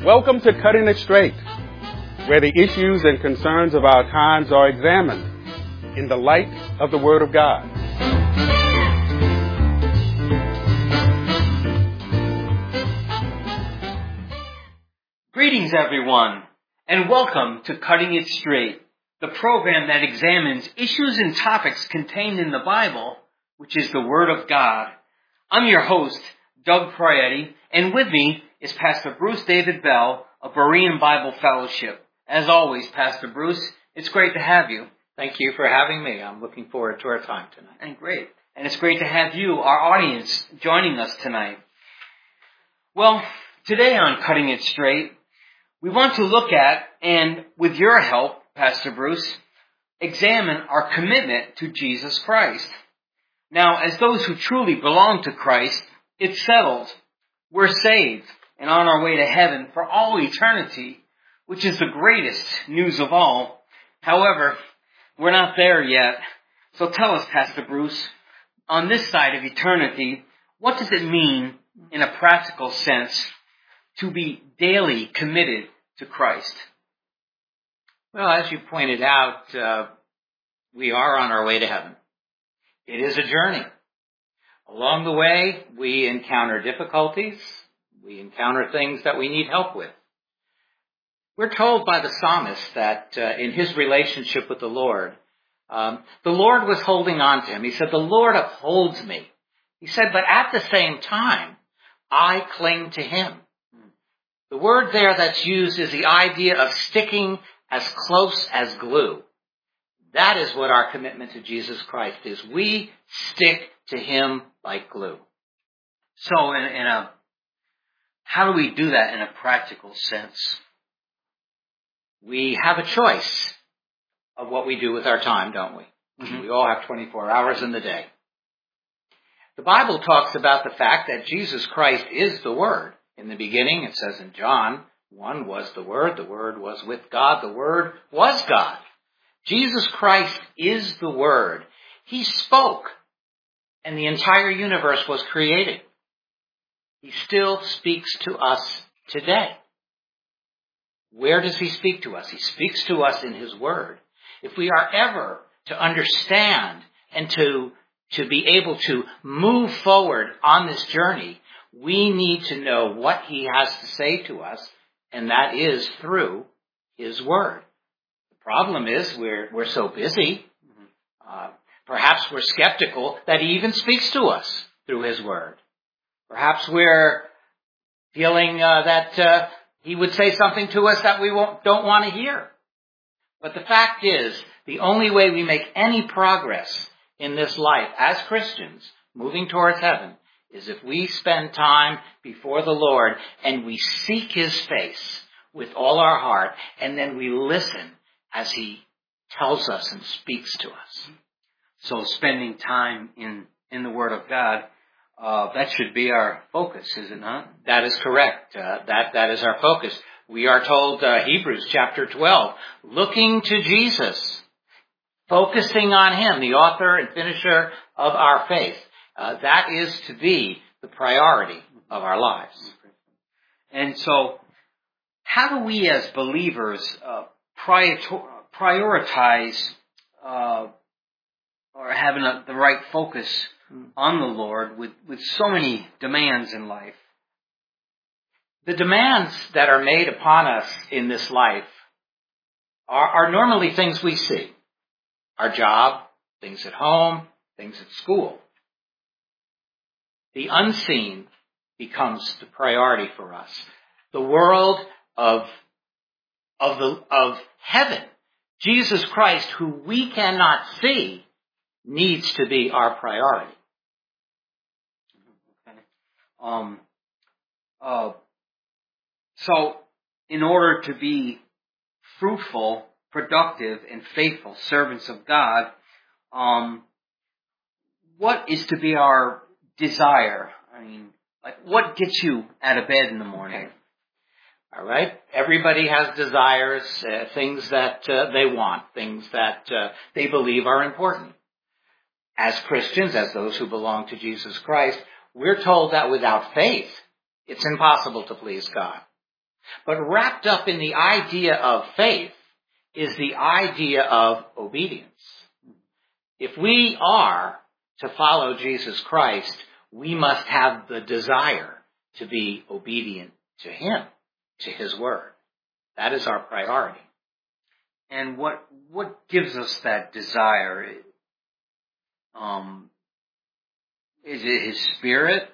Welcome to Cutting It Straight, where the issues and concerns of our times are examined in the light of the Word of God. Greetings, everyone, and welcome to Cutting It Straight, the program that examines issues and topics contained in the Bible, which is the Word of God. I'm your host, Doug Prietti, and with me is Pastor Bruce David Bell of Berean Bible Fellowship. As always, Pastor Bruce, it's great to have you. Thank you for having me. I'm looking forward to our time tonight. And great. And it's great to have you, our audience, joining us tonight. Well, today on Cutting It Straight, we want to look at, and with your help, Pastor Bruce, examine our commitment to Jesus Christ. Now, as those who truly belong to Christ, it's settled. We're saved and on our way to heaven for all eternity, which is the greatest news of all. However, we're not there yet. So tell us, Pastor Bruce, on this side of eternity, what does it mean in a practical sense to be daily committed to Christ? Well, as you pointed out, we are on our way to heaven. It is a journey. Along the way, we encounter difficulties. We encounter things that we need help with. We're told by the psalmist that in his relationship with the Lord was holding on to him. He said, "The Lord upholds me." He said, but at the same time, I cling to him. The word there that's used is the idea of sticking as close as glue. That is what our commitment to Jesus Christ is. We stick to him like glue. So how do we do that in a practical sense? We have a choice of what we do with our time, don't we? Mm-hmm. We all have 24 hours in the day. The Bible talks about the fact that Jesus Christ is the Word. In the beginning, it says in John 1 was the Word was with God, the Word was God. Jesus Christ is the Word. He spoke, and the entire universe was created. He still speaks to us today. Where does he speak to us? He speaks to us in his Word. If we are ever to understand and to be able to move forward on this journey, we need to know what he has to say to us, and that is through his Word. The problem is we're so busy. Perhaps we're skeptical that he even speaks to us through his Word. Perhaps we're feeling that he would say something to us that we don't want to hear. But the fact is, the only way we make any progress in this life as Christians, moving towards heaven, is if we spend time before the Lord and we seek his face with all our heart, and then we listen as he tells us and speaks to us. So spending time in the Word of God, that should be our focus, is it not? That is correct. That is our focus. We are told, Hebrews chapter 12, looking to Jesus, focusing on him, the author and finisher of our faith. That is to be the priority of our lives. And so, how do we as believers prioritize or having the right focus on the Lord with so many demands in life? The demands that are made upon us in this life are normally things we see. Our job, things at home, things at school. The unseen becomes the priority for us. The world of heaven, Jesus Christ, who we cannot see, needs to be our priority. Okay. So, in order to be fruitful, productive, and faithful servants of God, what is to be our desire? I mean, what gets you out of bed in the morning? Okay. All right. Everybody has desires, things that they want, things that they believe are important. As Christians, as those who belong to Jesus Christ, we're told that without faith, it's impossible to please God. But wrapped up in the idea of faith is the idea of obedience. If we are to follow Jesus Christ, we must have the desire to be obedient to Him, to His Word. That is our priority. And what gives us that desire? Is it His Spirit?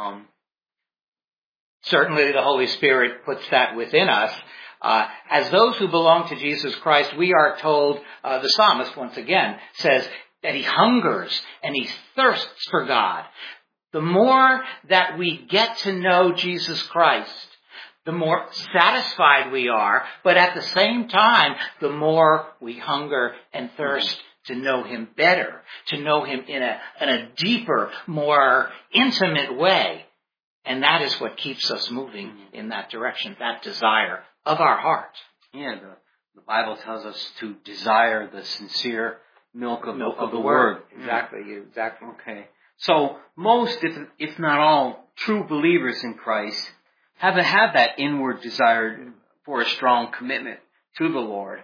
Certainly the Holy Spirit puts that within us. As those who belong to Jesus Christ, we are told, the psalmist once again says that he hungers and he thirsts for God. The more that we get to know Jesus Christ, the more satisfied we are, but at the same time, the more we hunger and thirst to know Him better, to know Him in a deeper, more intimate way. And that is what keeps us moving in that direction, that desire of our heart. Yeah, the Bible tells us to desire the sincere milk of the Word. Exactly. Okay. So most, if not all, true believers in Christ have that inward desire for a strong commitment to the Lord.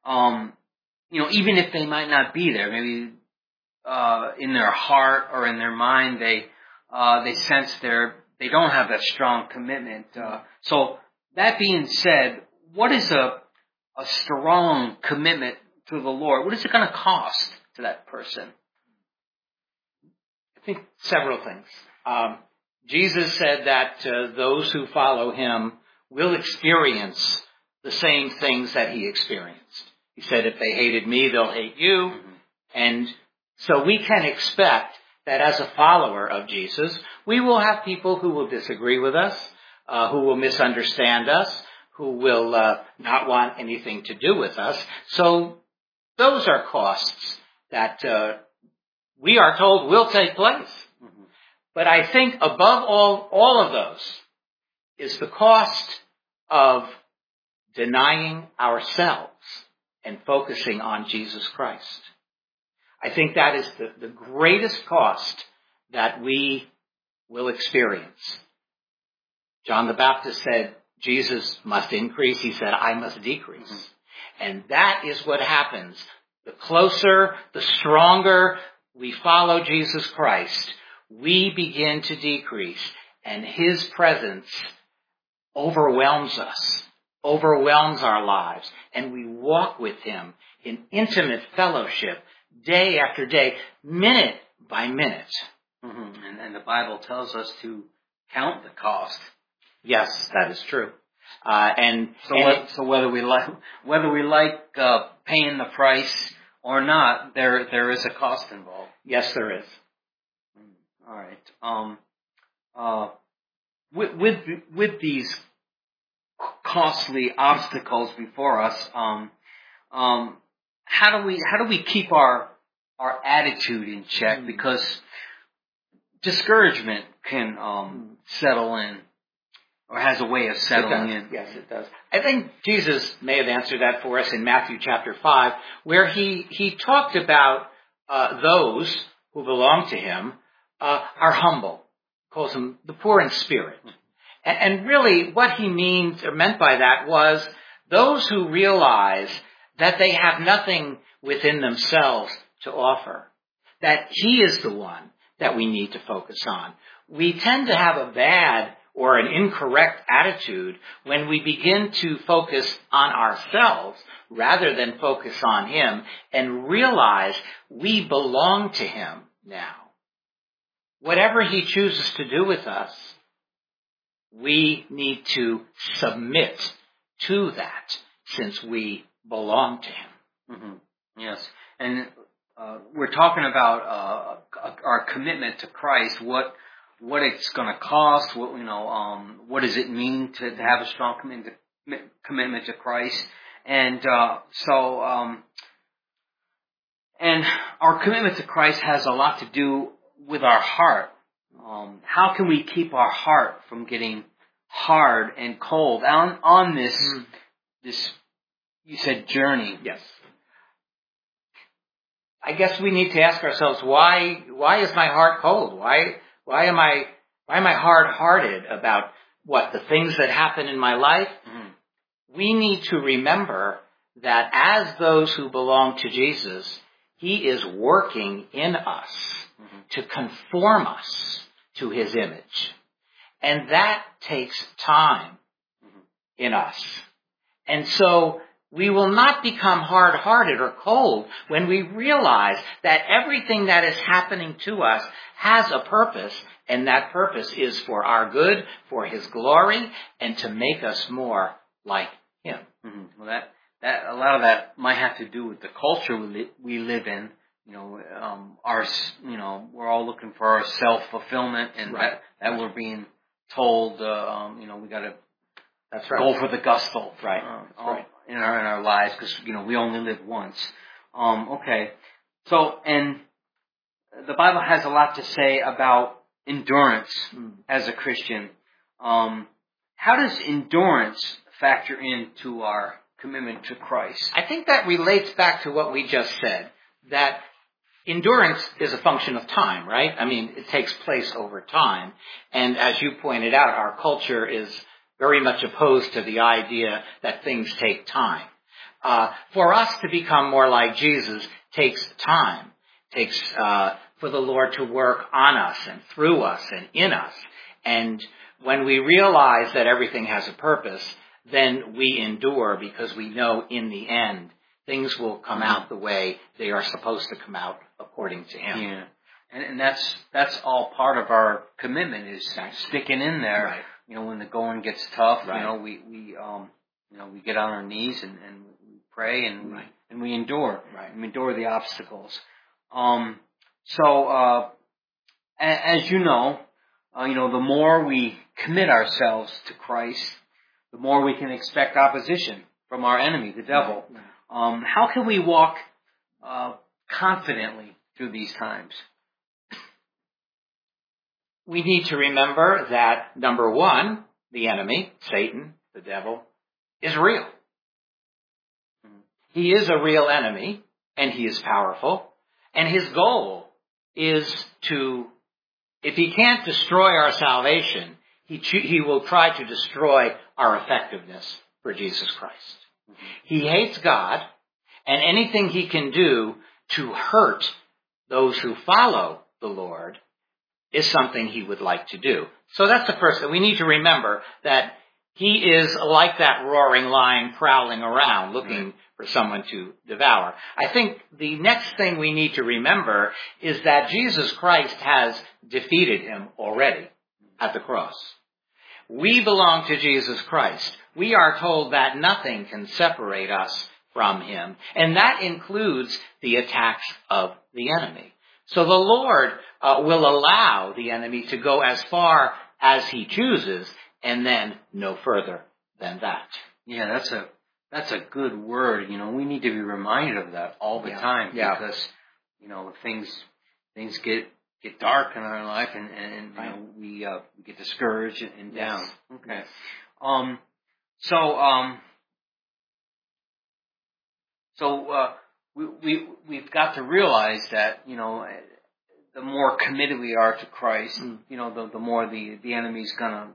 Even if they might not be there, maybe in their heart or in their mind, they sense they don't have that strong commitment. So that being said, what is a strong commitment to the Lord? What is it going to cost to that person? I think several things. Jesus said that those who follow Him will experience the same things that He experienced. He said, if they hated me, they'll hate you. Mm-hmm. And so we can expect that as a follower of Jesus, we will have people who will disagree with us, who will misunderstand us, who will not want anything to do with us. So those are costs that we are told will take place. Mm-hmm. But I think above all of those is the cost of denying ourselves and focusing on Jesus Christ. I think that is the greatest cost that we will experience. John the Baptist said, Jesus must increase. He said, I must decrease. Mm-hmm. And that is what happens. The closer, the stronger we follow Jesus Christ, we begin to decrease, and His presence overwhelms us, overwhelms our lives, and we walk with Him in intimate fellowship day after day, minute by minute. Mm-hmm. And the Bible tells us to count the cost. Yes, that is true. So whether we like paying the price or not, there is a cost involved. Yes, there is. All right. With these costly obstacles before us, how do we keep our attitude in check? Because discouragement can settle in, or has a way of settling in. Yes, it does. I think Jesus may have answered that for us in Matthew chapter 5, where he talked about those who belong to Him are humble. Calls them the poor in spirit. And really what He meant by that was those who realize that they have nothing within themselves to offer, that He is the one that we need to focus on. We tend to have a bad or an incorrect attitude when we begin to focus on ourselves rather than focus on Him and realize we belong to Him now. Whatever He chooses to do with us, we need to submit to that since we belong to Him. Mm-hmm. Yes. And we're talking about our commitment to Christ, what it's going to cost, what does it mean to have a strong commitment to Christ, and and our commitment to Christ has a lot to do with our heart. How can we keep our heart from getting hard and cold on this you said journey? Yes. I guess we need to ask ourselves, why is my heart cold? Why am I hard-hearted about the things that happen in my life, we need to remember that as those who belong to Jesus, he is working in us to conform us to his image. And that takes time in us. And so we will not become hard-hearted or cold when we realize that everything that is happening to us has a purpose, and that purpose is for our good, for his glory, and to make us more like him. Well, that a lot of that might have to do with the culture we live in. We're all looking for our self-fulfillment, and that we're being told, we got to go for the gusto, in our lives, because we only live once. So, and the Bible has a lot to say about endurance as a Christian. How does endurance factor into our commitment to Christ? I think that relates back to what we just said, that endurance is a function of time, right? I mean, it takes place over time. And as you pointed out, our culture is very much opposed to the idea that things take time. For us to become more like Jesus takes time. Takes for the Lord to work on us and through us and in us. And when we realize that everything has a purpose, then we endure, because we know in the end things will come out the way they are supposed to come out according to him. Yeah. And that's all part of our commitment, is sticking in there. Right. When the going gets tough, Right. we get on our knees and we pray and we endure. Right. We endure the obstacles. As you know, the more we commit ourselves to Christ, the more we can expect opposition from our enemy, the devil. Right. How can we walk confidently through these times? We need to remember that, number one, the enemy, Satan, the devil, is real. He is a real enemy, and he is powerful. And his goal is to, if he can't destroy our salvation, he will try to destroy our effectiveness for Jesus Christ. He hates God, and anything he can do to hurt those who follow the Lord is something he would like to do. So that's the first thing. We need to remember that he is like that roaring lion prowling around looking for someone to devour. I think the next thing we need to remember is that Jesus Christ has defeated him already at the cross. We belong to Jesus Christ. We are told that nothing can separate us from him, and that includes the attacks of the enemy. So the Lord will allow the enemy to go as far as he chooses, and then no further than that. Yeah, that's a good word. We need to be reminded of that all the time, because things get dark in our life, and we get discouraged and down. Okay. We've got to realize that the more committed we are to Christ, the more the enemy's gonna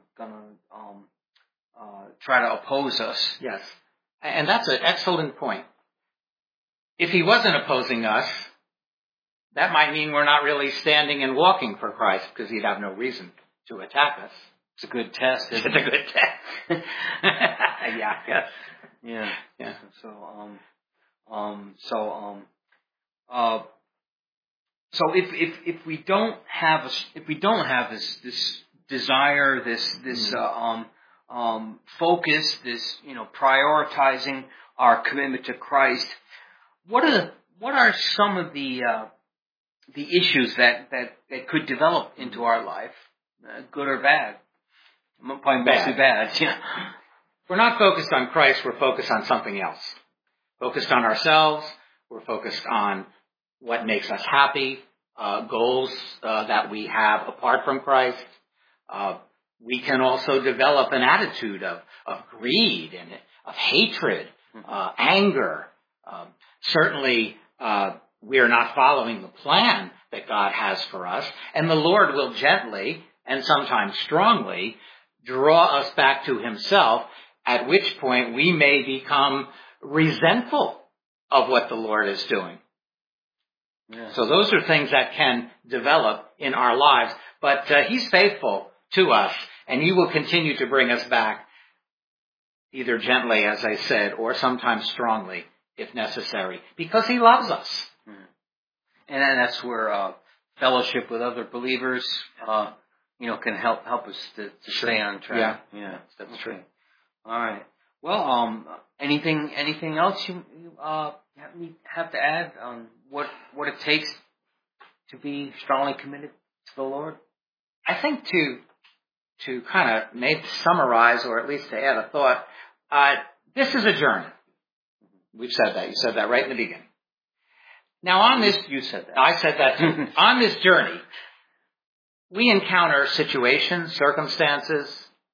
try to oppose us. Yes, and that's an excellent point. If he wasn't opposing us, that might mean we're not really standing and walking for Christ, because he'd have no reason to attack us. It's a good test. It's a good test. Yeah. So if we don't have this desire, this focus, this prioritizing our commitment to Christ, what are some of the issues that could develop into our life, good or bad? Probably mostly bad. Yeah. We're not focused on Christ. We're focused on something else. Focused on ourselves. We're focused on what makes us happy, goals that we have apart from Christ. We can also develop an attitude of greed and of hatred, anger. Certainly, we are not following the plan that God has for us, and the Lord will gently and sometimes strongly draw us back to himself, at which point we may become resentful of what the Lord is doing. Yeah. So those are things that can develop in our lives. But he's faithful to us, and he will continue to bring us back, either gently, as I said, or sometimes strongly, if necessary, because he loves us. And that's where fellowship with other believers, can help us to stay on track. Yeah, that's true. All right. Well, anything else you have to add on what it takes to be strongly committed to the Lord? I think to kind of maybe summarize, or at least to add a thought, this is a journey. We've said that. You said that right in the beginning. Now on this... You said that. I said that too. On this journey, we encounter situations, circumstances,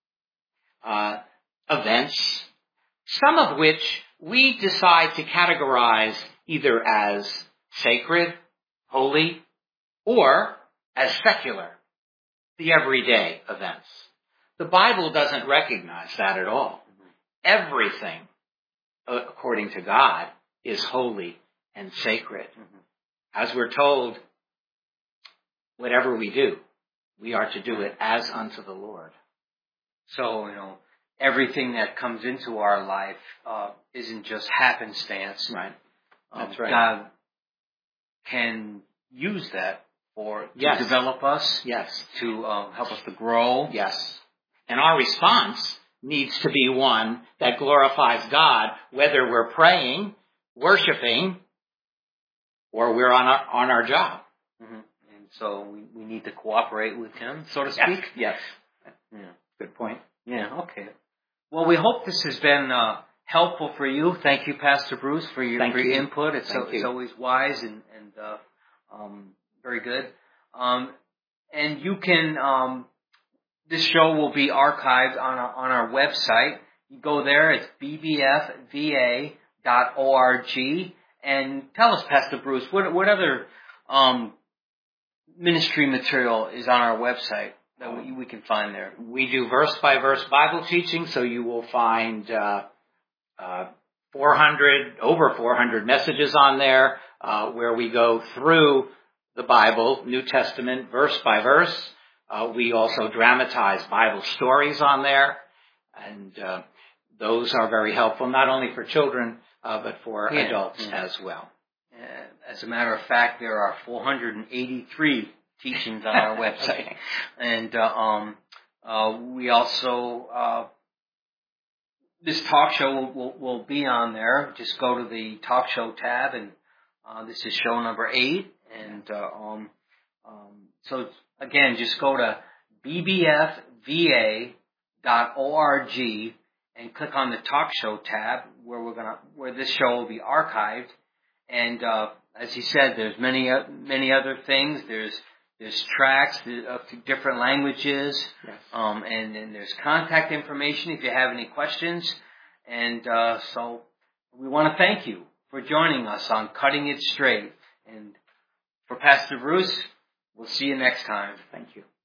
events, some of which we decide to categorize either as sacred, holy, or as secular, the everyday events. The Bible doesn't recognize that at all. Everything, according to God, is holy and sacred. As we're told, whatever we do, we are to do it as unto the Lord. So, everything that comes into our life isn't just happenstance. Right. That's right. God can use that to develop us. Yes. To help us to grow. Yes. And our response needs to be one that glorifies God, whether we're praying, worshiping, or we're on our job. Mm-hmm. And so we need to cooperate with him, so to speak. Yes. Yeah. Good point. Yeah, okay. Well, we hope this has been helpful for you. Thank you, Pastor Bruce, for your input. It's always wise and very good. And you can, this show will be archived on our website. You go there, it's bbfva.org. And tell us, Pastor Bruce, what other ministry material is on our website that we can find there? We do verse-by-verse Bible teaching, so you will find over 400 messages on there where we go through the Bible, New Testament, verse by verse. We also dramatize Bible stories on there, and those are very helpful, not only for children, but for adults as well. As a matter of fact, there are 483 teachings on our website. Okay. And we also, this talk show will be on there. Just go to the talk show tab, and this is show number 8. And so, again, just go to bbfva.org and click on the talk show tab where this show will be archived. And as he said, there's many other things. There's tracks of different languages, yes. And there's contact information if you have any questions. And so we want to thank you for joining us on Cutting It Straight. And for Pastor Bruce, we'll see you next time. Thank you.